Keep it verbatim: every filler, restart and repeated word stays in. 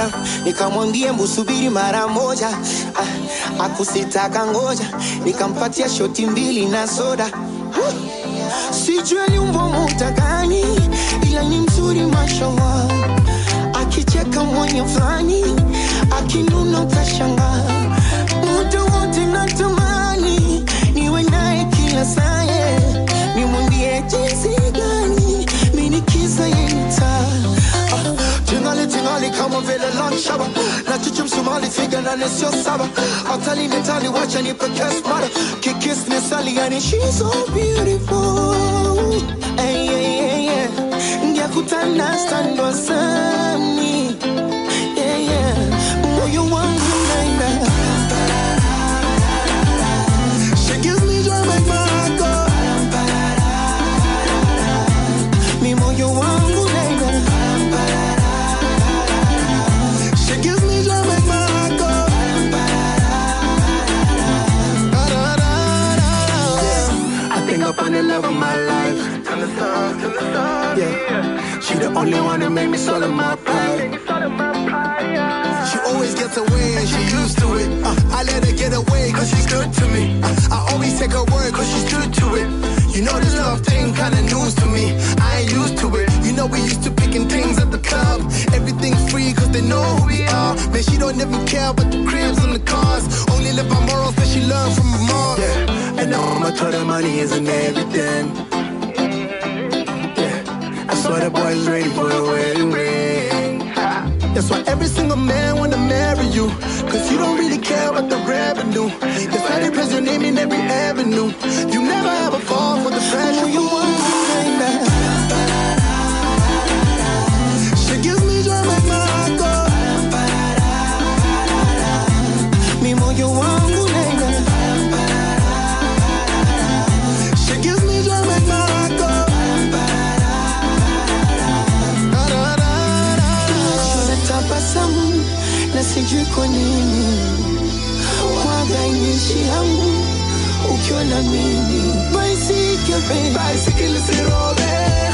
soda, nikamwambia mbusubiri mara moja. ah, Akusitaka ngoja, nikampatia shoti mbili na soda. Sijui ni umbo muta gani, ila ni mzuri mashallah. Akicheka mwenye flani, akinuna utashangaa. Muda wote natamani niwe naye kila saa, nimwambie jinsi gani mimi kisa yenita. Tingali tingali kama vile lunch shaba, na chuchu msumali figa na nesio saba. Atali netali wacha nipe kiss mara, kikis nesali yani she's so beautiful. Hey yeah yeah yeah, ndia kutana stando sami. Yeah yeah, moyo wangu naenda. She gives me joy make my heart go. Mi moyo wangu naenda. Up on the love of my life. Turn the sun, turn the sun, yeah. She the only one that make me swallow my pride. She always gets away and she used to it. uh, I let her get away cause she's good to me. uh, I always take her word cause she's true to it. You know this love thing kinda news to me. I ain't used to it. You know we used to picking things at the club. Everything's free cause they know who we are. Man, she don't even care about the cribs and the cars. Only live by morals that she learned from her mom. Yeah. And all my total money isn't everything. Yeah, I swear the boy's ready for the wedding ring. That's why every single man wanna marry you, cause you don't really care about the revenue. That's why they press your name in every avenue. You never ever fall for the pressure. You want to find that. She gives me joy, make my heart go. Mi moyo wangu nena. Na sijui kwa nini waga inishi yangu ukiwa na mimi. Bicycle, bicycle sirobe.